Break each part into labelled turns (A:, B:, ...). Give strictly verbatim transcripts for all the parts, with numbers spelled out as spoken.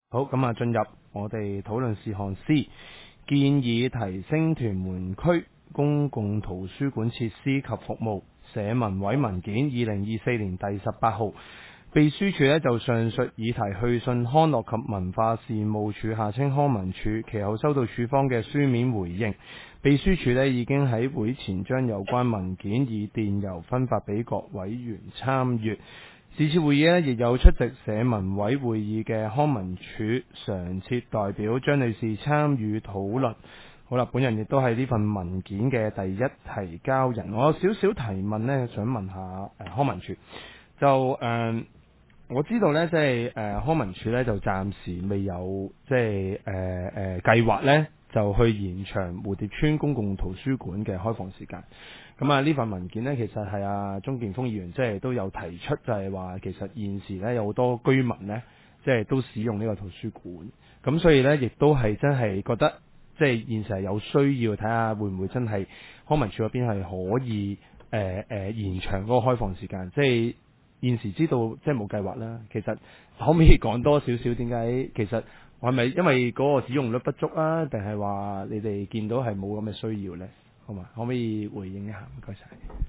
A: 好，咁啊，進入我哋討論事項 C， 建議提升屯門區公共圖書館設施及服務社文委文件二零二四年第十八號。秘書處呢就上述議題去信康樂及文化事務處下稱康文署，其後收到處方嘅書面回應。秘書處呢已經喺會前將有關文件以電郵分發俾各委員參閱。是次會議呢亦有出席社文委會議嘅康文署常設代表張女士參與討論。好啦，本人亦都係呢份文件嘅第一提交人。我有少少提問呢，想問下誒、呃、康文署。就誒、呃，我知道呢，即係誒康文署呢，就暫時未有即係誒誒計劃呢，就去延長蝴蝶村公共圖書館嘅開放時間。咁啊，呢份文件呢，其實係阿鍾健鋒議員即係都有提出，就係話其實現時呢，有好多居民呢，即係都使用呢個圖書館。咁所以呢，亦都係真係覺得即係現時係有需要睇下會唔會真係康文署嗰邊係可以誒誒、呃呃、延長嗰個開放時間。即係現時知道即係冇計劃啦。其實可唔可以講多少少點解其實係咪因為嗰個使用率不足啊，定係話你哋見到係冇咁嘅需要呢？好嘛，可唔可以回應一下？唔該晒。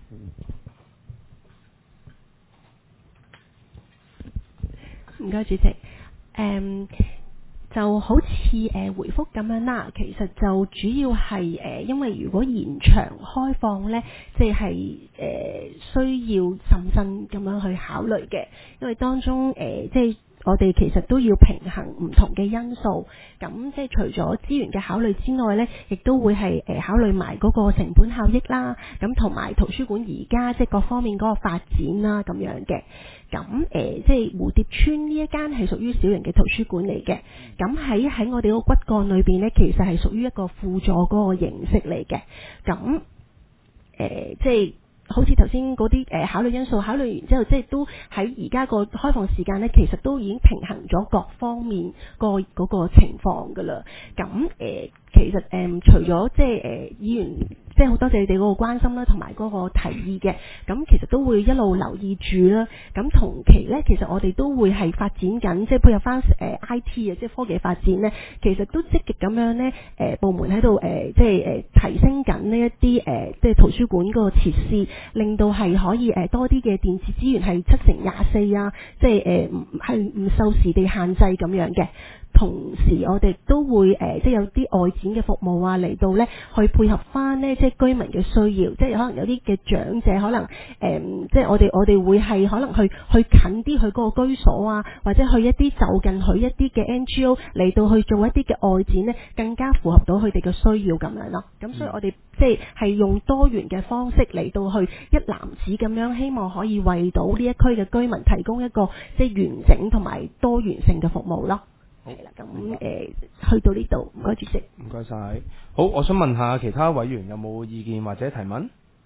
B: 唔該，主席。誒、就好似誒、呃、回覆咁樣啦，其實就主要係誒、呃，因為如果延長開放呢，即係誒需要審慎咁樣去考慮嘅，因為當中誒、呃、即係。我哋其實都要平衡唔同嘅因素，咁即係除咗資源嘅考慮之外呢，亦都會係誒考慮埋嗰個成本效益啦，咁同埋圖書館而家即係各方面嗰個發展啦咁樣嘅。咁誒、呃、即係蝴蝶村呢一間係屬於小型嘅圖書館嚟嘅，咁喺喺我哋個骨幹裏邊呢，其實係屬於一個輔助嗰個形式嚟嘅。咁誒、呃、即係。好似頭先嗰啲誒考慮因素，考慮完之後，即係都喺而家個開放時間咧，其實都已經平衡咗各方面個嗰個情況㗎啦。咁誒、呃，其實誒、呃、除咗即係誒議員，即係好多謝你哋嗰個關心啦，同埋嗰個提議嘅。咁其實都會一路留意住啦。咁同期咧，其實我哋都會係發展緊，即係配合翻誒 I T 啊，即係科技發展咧，其實都積極咁樣咧，誒、呃、部門喺度誒，即係誒、呃、提升緊呢一啲誒，即係圖書館嗰個設施。令到係可以誒多啲嘅電子資源係七乘廿四啊，即係誒唔係唔受時地限制咁樣嘅。同時我哋都會誒、呃、即係有啲外展嘅服務啊嚟到咧，去配合翻呢即係居民嘅需要，即係可能有啲嘅長者可能誒、呃、即係我哋我哋會係可能去去近啲去嗰個居所啊，或者去一啲就近佢一啲嘅 N G O 嚟到去做一啲嘅外展咧，更加符合到佢哋嘅需要咁樣咯。咁所以我哋即係係用多元嘅方式嚟到去一籃子咁樣，希望可以為到呢一區嘅居民提供一個即係完整同埋多元性嘅服務咯。係啦，咁誒、呃、去到呢度，唔該主席。
A: 唔該晒。好，我想問下其他委員有冇意見或者提問？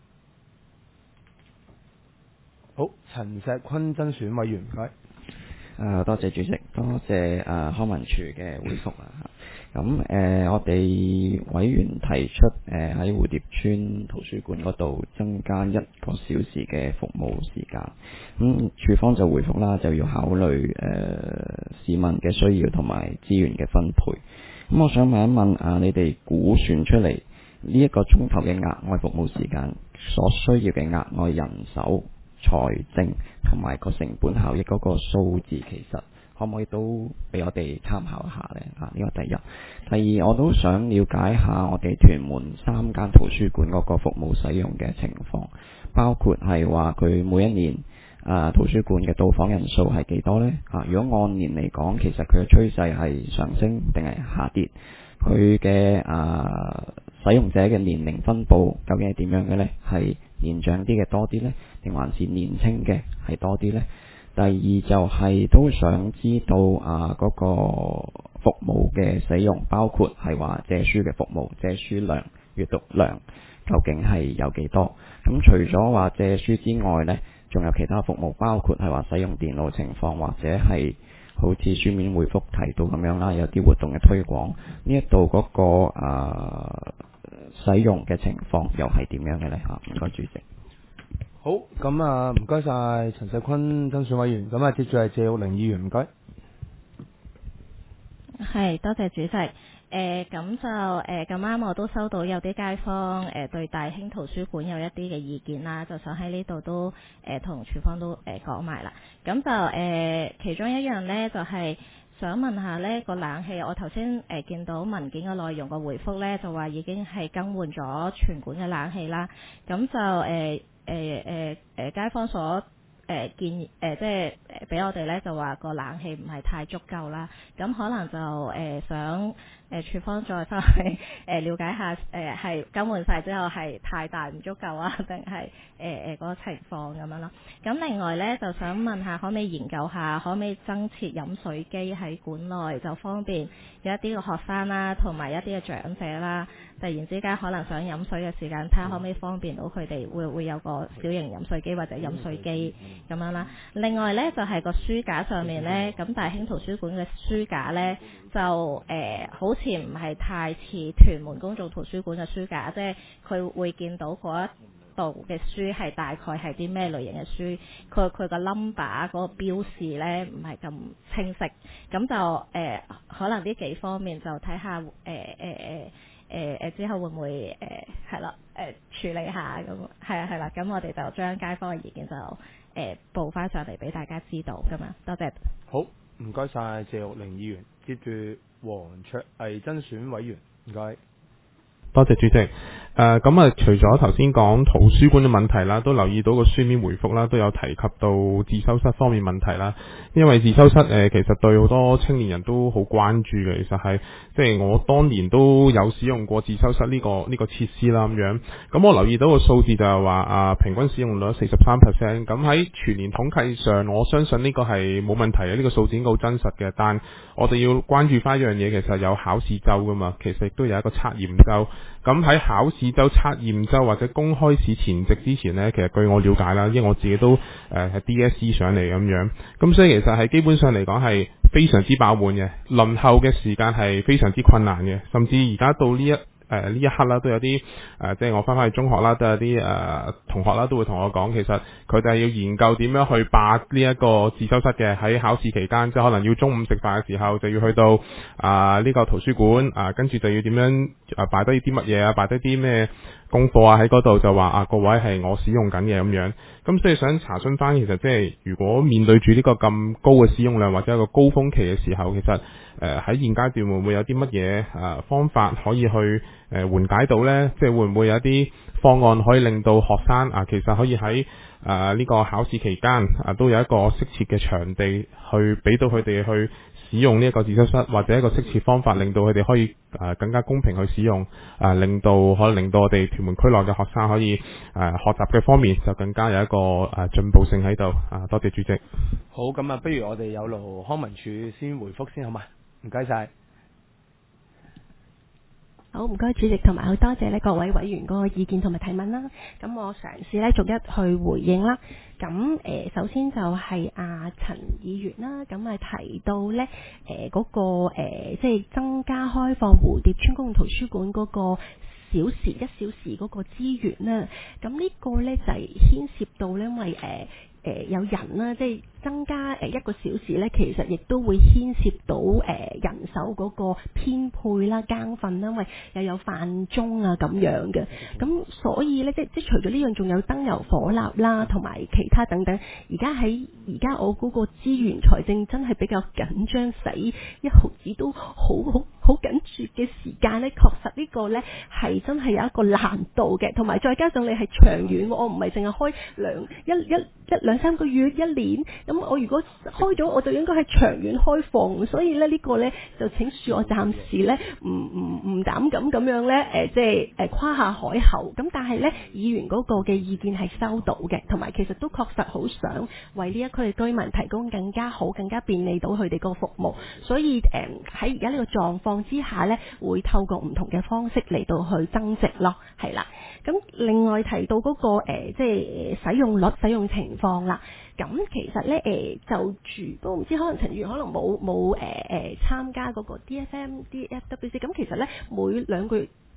A: 好，陳石坤增選委員，唔該。
C: 誒、呃，多謝主席，多謝誒、呃、康文署嘅回覆啊。咁誒、呃，我哋委員提出誒喺、呃、蝴蝶村圖書館嗰度增加一個小時嘅服務時間。咁署方就回覆啦，就要考慮誒、呃、市民嘅需要同埋資源嘅分配。咁我想問一問啊，你哋估算出嚟呢一個鐘頭嘅額外服務時間所需要嘅額外人手、財政同埋個成本效益嗰個數字，其實可唔可以都俾我哋參考一下呢？啊，呢個第一。第二，我都想了解下我哋屯門三間圖書館嗰個服務使用嘅情況，包括係話佢每一年啊圖書館嘅到訪人數係幾多呢？啊，如果按年嚟講，其實佢嘅趨勢係上升定係下跌？佢嘅啊使用者嘅年齡分佈究竟係點樣嘅呢？係年長啲嘅多啲呢？定還是年輕嘅係多啲呢？第二就係都想知道啊嗰個服務嘅使用，包括係話借書嘅服務、借書量、閱讀量究竟係有幾多？咁除咗話借書之外呢，仲有其他服務，包括係話使用電腦情況，或者係好似書面回覆提到咁樣啦，有啲活動嘅推廣，呢一度嗰個啊使用嘅情況又係點樣嘅呢？嚇，唔該主席。
A: 好，咁啊，唔該晒陳石坤增選委員，咁啊，接住係謝玉玲議員，唔該。
D: 係，多謝主席。誒、呃、咁就誒咁啱，我都收到有啲街坊誒、呃、對大興圖書館有一啲嘅意見啦，就想喺呢度都誒同署方都誒講埋啦。咁就誒、呃、其中一樣咧，就係、是、想問下咧個冷氣，我頭先誒見到文件嘅內容個回覆咧，就話已經係更換咗全館嘅冷氣啦。咁就誒誒誒誒街坊所誒、呃、建議誒、呃、即係誒俾我哋咧就話個冷氣唔係太足夠啦，咁可能就誒、呃、想誒署方再翻去誒了解下誒係更換晒之後係太大唔足夠啊，定係誒誒嗰個情況咁樣咯。咁另外咧就想問下可唔可以研究下可唔可以增設飲水機喺館內，就方便有一啲嘅學生啦，同埋一啲嘅長者啦，突然之間可能想飲水嘅時間，睇下可唔可以方便到佢哋，會會有個小型飲水機或者飲水機咁樣啦。另外呢，就係、是、個書架上面呢，咁大興圖書館嘅書架呢，就誒、呃、好似唔係太似屯門公眾圖書館嘅書架，即係佢會見到嗰一度嘅書係大概係啲咩類型嘅書，佢佢個 number 嗰個標示呢唔係咁清晰，咁就誒、呃、可能呢幾方面就睇下誒誒誒。呃誒誒、呃、之後會唔會誒係啦誒處理下咁係啊係啦，咁我哋就將街坊嘅意見就誒、呃、報翻上嚟俾大家知道㗎嘛，多謝。
A: 好，唔該晒謝玉玲議員，接住黃卓毅增選委員，唔該。
E: 多謝主席。誒咁啊，除咗頭先講圖書館嘅問題啦，都留意到個書面回覆啦，都有提及到自修室方面問題啦。因為自修室誒、呃、其實對好多青年人都好關注嘅，其實係即係我當年都有使用過自修室呢、這個呢、這個設施啦咁樣。咁我留意到個數字就係話啊，平均使用率四十三 percent。咁喺全年統計上，我相信呢個係冇問題嘅，呢、這個數字應該好真實嘅。但我哋要關注翻一樣嘢，其實有考試週噶嘛，其實亦都有一個測驗週。咁喺考試週、測驗週或者公開試前夕之前呢，其實據我了解啦，因為我自己都誒係 D S E 上嚟咁樣，咁所以其實係基本上嚟講係非常之飽滿嘅，輪候嘅時間係非常之困難嘅，甚至而家到呢一誒呢、呃、一刻啦，都有啲誒、呃，即係我翻返去中學啦，都有啲誒、呃、同學啦，都會同我講，其實佢哋係要研究點樣去霸呢一個自修室嘅，喺考試期間，即係可能要中午食飯嘅時候就要去到啊呢、呃這個圖書館啊，跟、呃、住就要點樣啊擺低啲乜嘢啊，擺低啲咩功課啊喺嗰度，就話啊個位係我使用緊嘅咁樣。咁所以想查詢翻，其實即係如果面對住呢個咁高嘅使用量或者一個高峰期嘅時候，其實誒喺、呃、現階段會唔會有啲乜嘢誒方法可以去誒緩解到呢？即係會唔會有一啲方案可以令到學生啊，其實可以喺誒呢個考試期間啊，都有一個適切嘅場地去俾到佢哋去使用呢一個自修室，或者一個適切方法，令到佢哋可以誒、呃、更加公平去使用，誒、呃、令到可能令到我哋屯門區內嘅學生可以誒、呃、學習嘅方面就更加有一個誒進、呃、步性喺度。啊，多謝主席。
A: 好，咁啊，不如我哋有勞康文署先回覆先好嘛？唔該晒。
B: 好，唔該主席，同埋好多謝呢各位委員嗰個意見同埋提問啦。咁我嘗試咧逐一去回應啦。咁誒、呃，首先就係阿陳議員啦，咁啊提到咧誒嗰個、呃、即係增加開放蝴蝶村公共圖書館嗰個小時一小時嗰個資源啦。咁呢個咧就係牽涉到咧，因為誒。呃誒、呃、有人啦，即係增加誒一個小時咧，其實亦都會牽涉到誒、呃、人手嗰個編配啦、更訓啦，因為又有飯鐘啊咁樣嘅，咁所以咧，即即除咗呢樣，仲有燈油火蠟啦，同埋其他等等。而家喺而家我嗰個資源財政真係比較緊張，使一毫子都好好好緊絀嘅時間咧，確實呢個咧係真係有一個難度嘅，同埋再加上你係長遠，我唔係淨係開兩一一一兩三個月一年，咁我如果開咗我就應該係長遠開放，所以咧呢個咧就請恕我暫時咧唔唔唔膽咁咁樣咧誒即係誒誇下海口，咁但係咧議員嗰個嘅意見係收到嘅，同埋其實都確實好想為呢一區嘅居民提供更加好、更加便利到佢哋個服務，所以誒喺而家呢個狀況之下咧，會透過唔同嘅方式嚟到去增值咯，係啦。咁另外提到嗰、那個、呃、即係使用率、使用情況啦。咁其實咧誒、呃、就住都唔知，可能陳議員可能冇冇誒誒參加嗰個 D F M、D F W C。咁其實咧每兩個月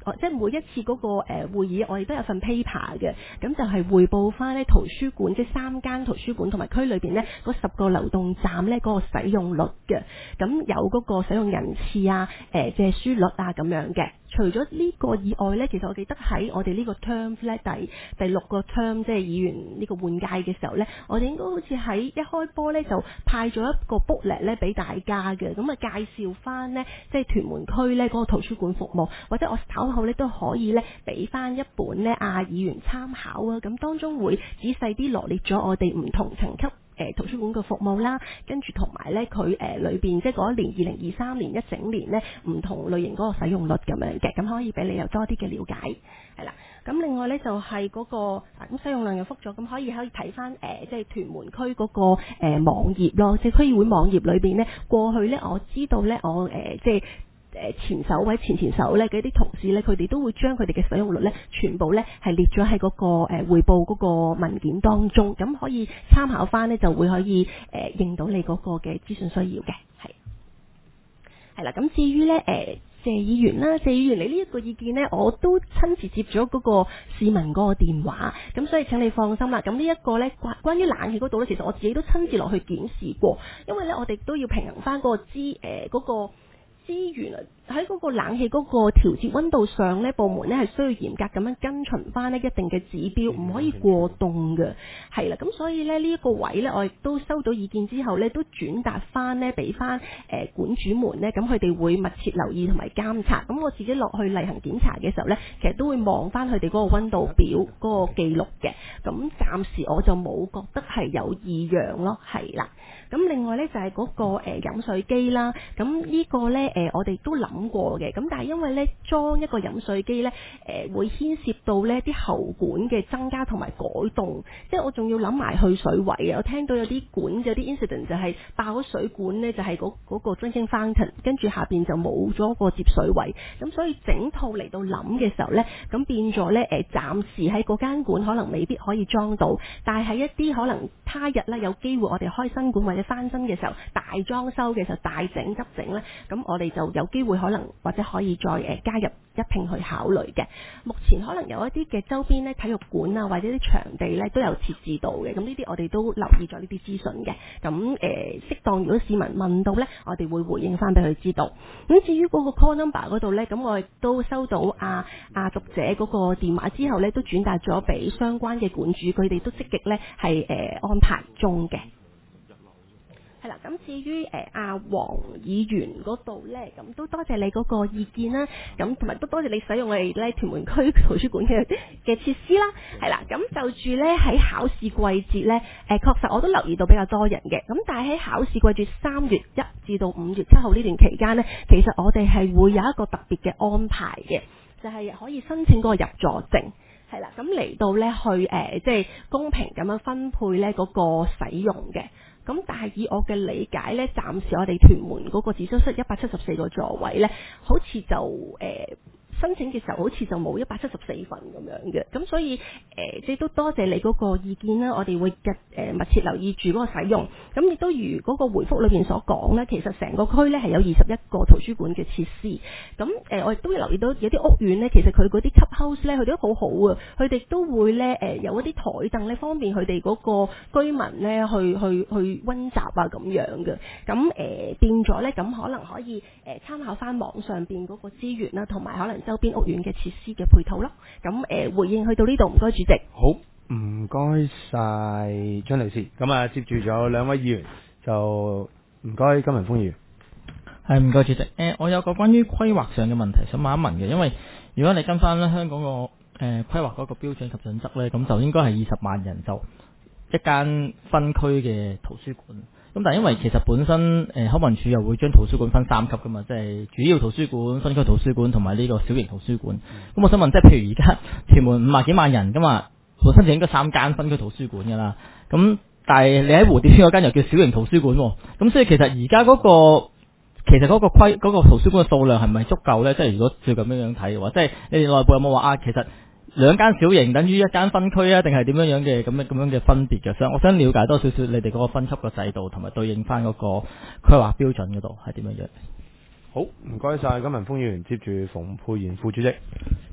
B: 我即係每一次嗰個誒會議，我哋都有份 paper 嘅，咁就係匯報翻咧圖書館即係三間圖書館同埋區裏邊咧嗰十個流動站咧嗰個使用率嘅，咁有嗰個使用人次啊、誒借書率啊咁樣嘅。除咗呢個以外咧，其實我記得喺我哋呢個 term 咧第第六個 term 即係議員呢個換屆嘅時候咧，我哋應該好似喺一開波咧就派咗一個 booklet 咧俾大家嘅，咁啊介紹翻咧即係屯門區咧嗰個圖書館服務，或者我稍後咧都可以咧俾翻一本咧啊議員參考啊，咁當中會仔細啲羅列咗我哋唔同層級誒圖書館嘅服務啦，跟住同埋咧佢誒裏邊即係嗰一年二零二三年一整年咧唔同類型嗰個使用率咁樣嘅，咁可以俾你有多啲嘅了解，係啦。咁另外咧就係嗰個咁使用量又復咗，咁可以可以睇翻誒即係屯門區嗰個誒網頁咯，即係區議會網頁裏邊咧過去咧我知道咧我誒即係。誒前手或者前前手咧嘅啲同事咧，佢哋都會將佢哋嘅使用率咧，全部咧係列咗喺嗰個誒彙報嗰個文件當中，咁可以參考翻咧，就會可以誒認到你嗰個嘅資訊需要嘅，係係啦。咁至於咧誒謝議員啦，謝議員你呢一個意見咧，我都親自接咗嗰個市民嗰個電話，咁所以請你放心啦。咁呢一個咧關關於冷氣嗰度咧，其實我自己都親自落去檢視過，因為咧我哋都要平衡翻嗰個資誒嗰個。資源啊，喺嗰個冷氣嗰個調節溫度上咧，部門咧係需要嚴格咁樣跟循翻呢一定嘅指標，唔可以過凍嘅，係啦。咁所以咧呢一個位咧，我亦都收到意見之後咧，都轉達翻咧俾翻誒館主們咧，咁佢哋會密切留意同埋監察。咁我自己落去例行檢查嘅時候咧，其實都會望翻佢哋嗰個溫度表嗰個記錄嘅。咁暫時我就冇覺得係有異樣咯，係啦。咁另外咧就係嗰個誒飲水機啦，咁呢個咧誒我哋都諗過嘅，咁但係因為咧裝一個飲水機咧誒會牽涉到咧啲喉管嘅增加同埋改動，即係我仲要諗埋去水位啊！我聽到有啲管有啲 incident 就係爆咗水管咧，就係嗰嗰個 drinking fountain，跟住下邊就冇咗個接水位，咁所以整套嚟到諗嘅時候咧，咁變咗咧誒暫時喺嗰間館可能未必可以裝到，但係喺一啲可能他日咧有機會我哋開新館或者翻新嘅時候，大裝修嘅時候大整急整咧，咁我哋就有機會可能或者可以再誒加入一併去考慮嘅。目前可能有一啲嘅周邊咧體育館啊或者啲場地咧都有設置到嘅，咁呢啲我哋都留意咗呢啲資訊嘅。咁誒適當如果市民問到咧，我哋會回應翻俾佢知道。咁至於嗰個 call number 嗰度咧，咁我亦都收到阿阿讀者嗰個電話之後咧，都轉達咗俾相關嘅館主，佢哋都積極咧係誒安排中嘅。係啦，咁至於誒阿黃議員嗰度咧，咁都多謝你嗰個意見啦，咁同埋都多謝你使用我哋咧屯門區圖書館嘅嘅設施啦，係啦，咁就住咧喺考試季節咧，誒確實我都留意到比較多人嘅，咁但係喺考試季節三月一至到五月七號呢段期間咧，其實我哋係會有一個特別嘅安排嘅，就係可以申請嗰個入座證。係啦，咁嚟到咧去誒，即係公平咁樣分配咧嗰個使用嘅。咁但係以我嘅理解咧，暫時我哋屯門嗰個自修室一百七十四個座位咧，好似就誒。呃申請嘅時候好似就冇一百七十四份咁樣嘅，咁所以誒、呃、即係都多謝你嗰個意見啦，我哋會嘅誒、呃、密切留意住嗰個使用，咁亦都如嗰個回覆裏邊所講咧，其實成個區咧係有二十一個圖書館嘅設施，咁誒、呃、我亦都會留意到有啲屋苑咧，其實佢嗰啲 club house 咧，佢哋都好好啊，佢哋都會咧誒、呃、有一啲台凳咧，方便佢哋嗰個居民咧去去去溫習啊咁樣嘅，咁誒、呃、變咗咧，咁可能可以誒參、呃、考翻網上邊嗰個資源啦，同埋可能周邊屋苑嘅設施嘅配套咯，咁誒、呃、回應去到呢度，唔該主席。
A: 好，唔該晒張女士，咁啊接住咗兩位議員，就唔該金文峰議員。
F: 係唔該主席，誒、呃、我有個關於規劃上嘅問題想問一問嘅，因為如果你跟翻咧香港個誒規劃嗰個標準及準則咧，咁就應該係二十萬人就一間分區嘅圖書館。咁但係因為其實本身誒康文署又會將圖書館分三級噶嘛，即係主要圖書館、分區圖書館同埋呢個小型圖書館。咁、嗯、我想問，即係譬如而家屯門五萬幾萬人噶嘛，本身就應該三間分區圖書館噶啦。咁但係你喺蝴蝶村嗰間又叫小型圖書館喎。咁所以其實而家嗰個其實嗰個規嗰、嗰個圖書館嘅數量係咪足夠咧？即係如果照咁樣樣睇嘅話，即係你哋內部有冇話啊？其實兩間小型等於一間分區啊，定係點樣樣嘅咁樣咁樣嘅分別嘅？所以我想了解多少少你哋嗰個分級嘅制度，同埋對應翻嗰個規劃標準嗰度係點樣樣。
A: 好，唔該晒金文峰議員，接住馮沛然副主席。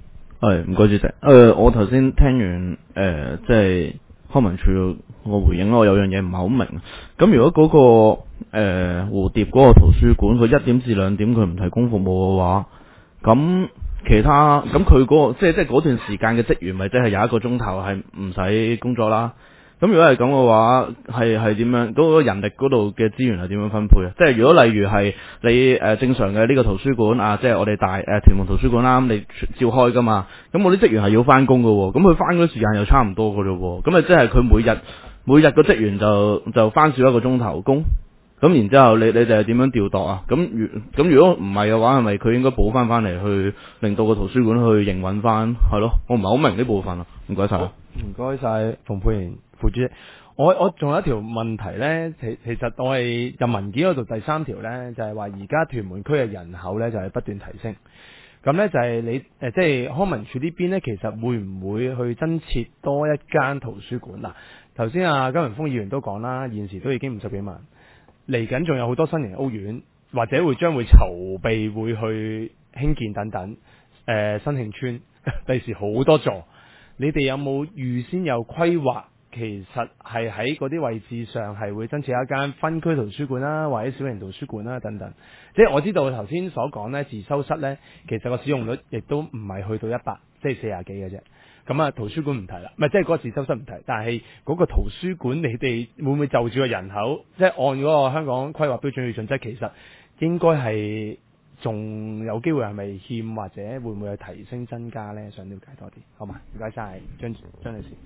G: 係唔該主席。誒、呃，我頭先聽完誒、呃，即係康文署個回應，我有樣嘢唔係好明。咁如果嗰、那個誒、呃、蝴蝶嗰個圖書館，佢一點至兩點佢唔提供服務嘅話，咁其他咁佢嗰個即係即係嗰段時間嘅職員，咪即係有一個鐘頭係唔使工作啦。咁如果係咁嘅話，係係點樣？嗰、那個人力嗰度嘅資源係點樣分配啊？即係如果例如係你誒、呃、正常嘅呢個圖書館啊，即係我哋大誒、呃、屯門圖書館啦，咁你照開噶嘛？咁我啲職員係要翻工噶喎，咁佢翻嗰時間又差唔多噶咯喎，咁啊即係佢每日每日個職員就就翻少一個鐘頭工，咁然之後你你哋係點樣調度啊？咁如咁如果唔係嘅話，係咪佢應該補翻翻嚟去令到個圖書館去營運翻？係咯，我唔係好明呢部分啊，唔該晒。
A: 唔該晒馮沛然副主席。我我仲有一條問題呢，其其實我係入文件嗰度第三條呢，就係話而家屯門區嘅人口呢，就係不斷提升。咁呢，就係你誒即係康文署呢邊呢，其實會唔會去增設多一間圖書館嗱？頭先阿金文峰議員都講啦，現時都已經五十幾萬，嚟緊仲有好多新型屋苑，或者會將會籌備會去興建等等。誒、呃、新興村第時好多座，你哋有冇預先有規劃？其實係喺嗰啲位置上係會增設一間分區圖書館啦，或者小型圖書館啦等等。即係我知道頭先所講呢，自修室呢，其實個使用率亦都唔係去到一百，即係四廿幾嘅啫。咁啊，圖書館唔提啦，唔係即係嗰個自修室唔提，但係嗰個圖書館你哋會唔會就住個人口，即係按嗰個香港規劃標準與準則，其實應該係仲有機會係咪欠，或者會唔會係提升增加呢？想了解多啲，好嘛？唔該晒，張張女士。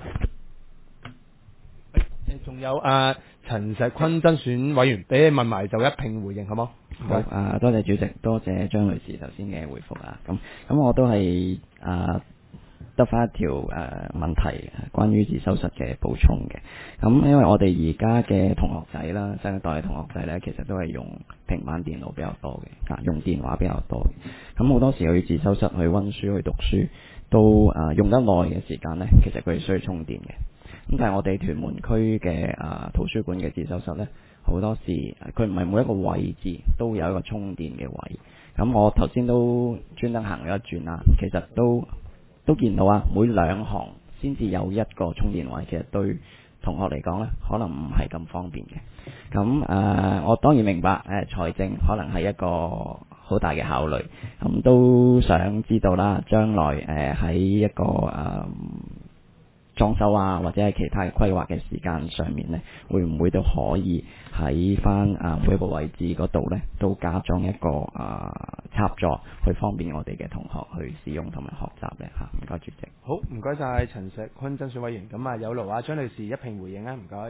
A: 仲有啊，陳石坤增選委員，俾你問埋就一併回應，好冇？
C: 好啊，多謝主席，多謝張女士頭先嘅回覆啊。咁咁我都係啊得翻一條誒、呃、問題，關於自修室嘅補充嘅。咁因為我哋而家嘅同學仔啦，新一代嘅同學仔咧，其實都係用平板電腦比較多嘅，啊用電話比較多嘅。咁好多時去自修室去溫書去讀書，都啊、呃、用得耐嘅時間咧，其實佢係需要充電嘅。咁但係我哋屯門區嘅啊圖書館嘅自修室呢，好多時佢唔係每一個位置都有一個充電嘅位。咁我頭先都專登行咗一轉啦，其實都都見到啊，每兩行先至有一個充電位，其實對同學嚟講呢，可能唔係咁方便嘅。咁誒、呃，我當然明白誒、呃、財政可能係一個好大嘅考慮，咁都想知道啦，將來誒喺、呃、一個誒。呃裝修啊，或者係其他嘅規劃嘅時間上面呢，會唔會都可以喺翻啊每一個位置嗰度呢，都加裝一個啊插座，去方便我哋嘅同學去使用同埋學習呢？嚇。唔該，主席。
A: 好，唔該晒陳石坤增選委員。咁啊，有勞啊張女士一併回應啊，唔該。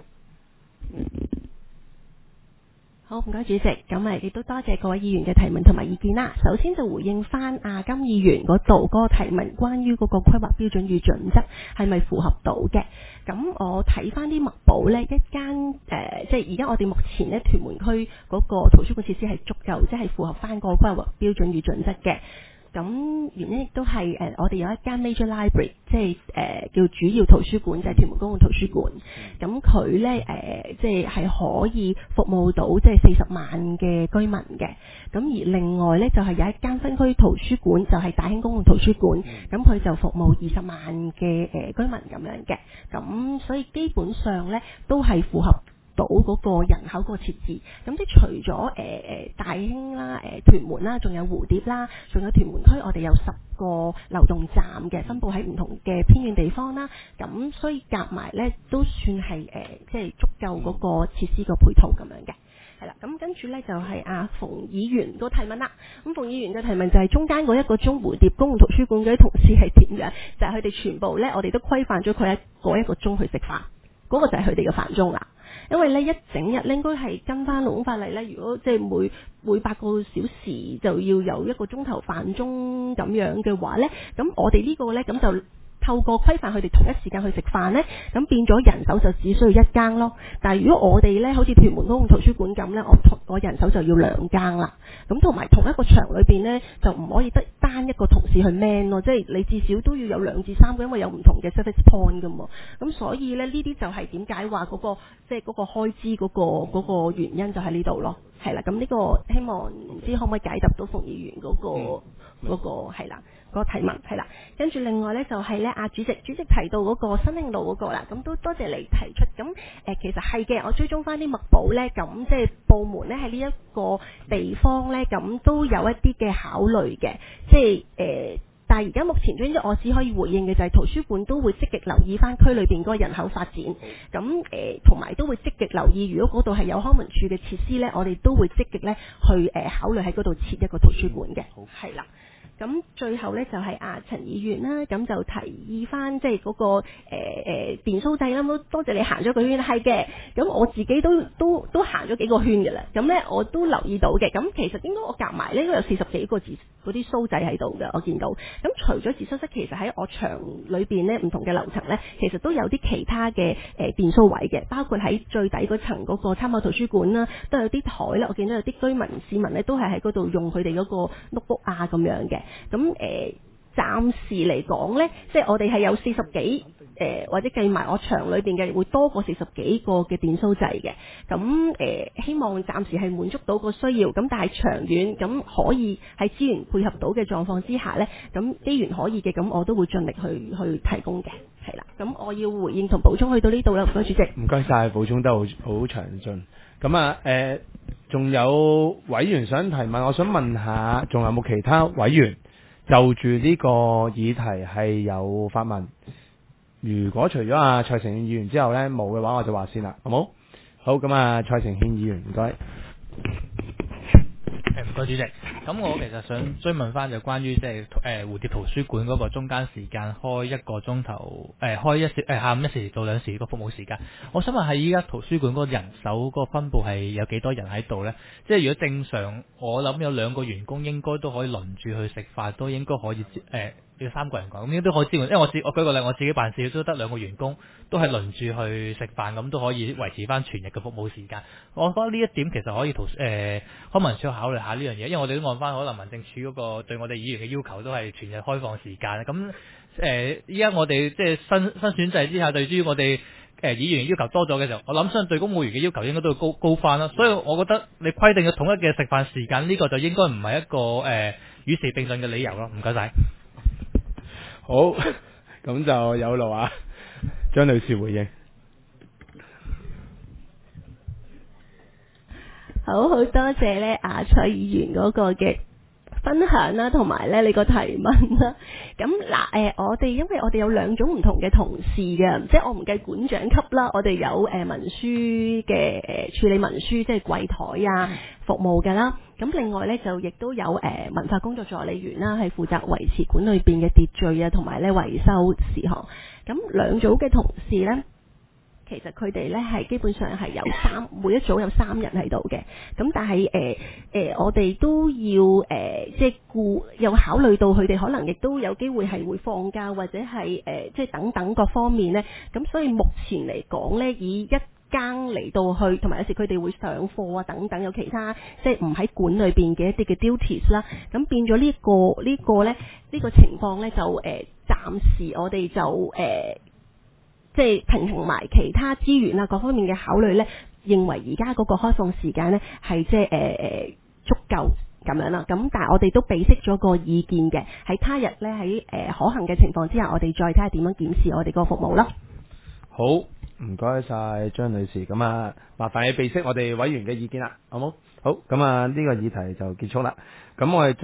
B: 好，唔該主席，咁啊亦都多謝各位議員嘅提問同埋意見啦。首先就回應翻阿金議員嗰度嗰個提問，關於嗰個規劃標準與準則係咪符合到嘅？咁我睇翻啲墨寶呢，一間誒、呃，即係而家我哋目前呢屯門區嗰個圖書館設施係足夠，即係符合翻個規劃標準與準則嘅。咁原因亦都係誒，我哋有一間 major library，即係誒、呃、叫主要圖書館，就係、是、屯門公共圖書館。咁佢咧誒，即係係可以服務到即係四十萬嘅居民嘅。咁而另外咧就係、是、有一間分區圖書館，就係、是、大興公共圖書館。咁佢就服務二十萬嘅誒、呃、居民咁樣嘅。咁所以基本上咧都係符合到嗰個人口嗰個設置，咁即係除咗誒誒大興啦、誒、呃、屯門啦，仲有蝴蝶啦，仲有屯門區，我哋有十個流動站嘅，分佈喺唔同嘅偏遠地方啦。咁所以夾埋咧都算係誒、呃，即係足夠嗰個設施個配套咁樣嘅。係啦，咁跟住咧就係阿馮議員個提問啦。咁馮議員嘅提問就係中間嗰一個鐘蝴蝶公共圖書館嗰啲同事係點樣？就係佢哋全部咧，我哋都規範咗佢一嗰一個鐘去食飯，嗰、嗰個就係佢哋嘅飯鐘啦。因為咧一整日咧應該係跟翻勞工法例咧，如果即係每每八個小時就要有一個鐘頭飯鐘咁樣嘅話咧，咁我哋呢個咧咁就透過規範佢哋同一時間去食飯咧，咁變咗人手就只需要一更咯。但係如果我哋咧好似屯門公共圖書館咁咧，我我人手就要兩更啦。咁同埋同一個場裏邊咧，就唔可以得單一個同事去 man 咯，即係你至少都要有兩至三個，因為有唔同嘅 service point 噶嘛。咁所以咧呢啲就係點解話嗰個即係嗰個開支嗰個嗰個原因就喺呢度咯。 係啦，咁呢個希望唔知可唔可以解答到馮議員嗰、個嗰、
A: 嗯
B: 個係啦。個提問係啦，跟住另外咧就係咧阿主席，主席提到嗰個新興路嗰個啦，咁都多謝你提出。咁誒、呃、其實係嘅，我追蹤翻啲墨寶咧，咁即係部門咧喺呢一個地方咧，咁都有一啲嘅考慮嘅，即係誒、呃。但係而家目前總之我只可以回應嘅就係圖書館都會積極留意翻區裏邊嗰個人口發展，咁誒同埋都會積極留意，如果嗰度係有康文署嘅設施咧，我哋都會積極咧去誒、呃、考慮喺嗰度設一個圖書館嘅，係啦。咁最後咧就係阿陳議員啦，咁就提議翻即係嗰個誒誒、呃、電蘇制啦，都多謝你行咗個圈，係嘅。咁我自己都都都行咗幾個圈嘅啦，咁咧我都留意到嘅。咁其實應該我夾埋咧都有四十幾個字嗰啲蘇仔喺度嘅，我見到。咁除咗自修室，其實喺我場裏邊咧唔同嘅樓層咧，其實都有啲其他嘅誒電蘇位嘅，包括喺最底嗰層嗰個參考圖書館啦，都有啲台啦，我見到有啲居民市民咧都係喺嗰度用佢哋嗰個 notebook 啊咁樣嘅。咁誒、呃，暫時嚟講呢，即係我哋係有四十幾誒，或者計埋我場裏邊嘅會多過四十幾個嘅電蘇掣嘅。咁誒、呃，希望暫時係滿足到個需要。咁但係長遠咁可以喺資源配合到嘅狀況之下呢，咁資源可以嘅，咁我都會盡力去去提供嘅。係啦，咁我要回應同補充去到呢度啦，唔該主席。
A: 唔該晒，補充得好好詳盡。咁啊誒，仲、呃、有委員想提問，我想問下，仲有冇其他委員就住呢個議題係有發問？如果除咗阿蔡承憲議員之後呢，冇嘅話，我就話先啦，好冇？好，咁啊，蔡承憲議員唔該。
F: 誒唔該主席，咁我其實想追問翻就關於即係誒蝴蝶圖書館嗰個中間時間開一個鐘頭，誒、呃、開一時誒、呃、下午一時到兩時個服務時間，我想問喺依家圖書館嗰個人手嗰個分佈係有幾多人喺度呢？即係如果正常，我諗有兩個員工應該都可以輪住去食飯，都應該可以誒。呃要三個人講，咁應該都可以支援，因為我自我舉個例，我自己辦事都得兩個員工，都係輪住去食飯，咁都可以維持翻全日嘅服務時間。我覺得呢一點其實可以圖誒康文署考慮下呢樣嘢，因為我哋都按翻可能民政處嗰個對我哋議員嘅要求都係全日開放時間。咁誒依家我哋即係新新選制之下，對於我哋誒、呃、議員要求多咗嘅時候，我諗相信對公務員嘅要求應該都會高高翻啦。所以我覺得你規定嘅統一嘅食飯時間，呢、這個就應該唔係一個誒、呃、與時並進嘅理由咯。唔該晒。
A: 好，咁就有勞啊，張女士回應。
B: 好好多謝咧，阿蔡議員嗰個嘅分享啦，同埋咧你個提問啦。咁嗱，誒，我哋因為我哋有兩種唔同嘅同事嘅，即係我唔計館長級啦，我哋有誒文書嘅誒處理文書，即係櫃台啊服務嘅啦。咁另外咧就亦都有誒文化工作助理員啦，係負責維持館裏邊嘅秩序啊，同埋咧維修事項。咁兩組嘅同事咧，其實佢哋咧係基本上係有三每一組有三人喺度嘅。咁但係誒誒，我哋都要誒、呃、即係顧有考慮到佢哋可能亦都有機會係會放假或者係誒、呃、即係等等各方面咧。咁所以目前嚟講咧，以一更嚟到去，同埋有時佢哋會上課啊等等，有其他即係唔喺館裏邊嘅一啲嘅 duties 啦。咁變咗呢、這個呢、這個咧呢、這個情況咧就誒、呃、暫時我哋就誒、呃、即係平衡埋其他資源啊各方面嘅考慮咧，認為而家嗰個開放時間咧係即係誒誒足夠咁樣啦。咁但係我哋都備悉咗個意見嘅，喺他日咧喺誒可行嘅情況之下，我哋再睇下點樣檢視我哋個服務啦。
A: 好，唔該晒張女士，咁啊，麻煩你備悉我哋委員嘅意見啦，好冇？好，咁啊呢個議題就結束啦。咁我哋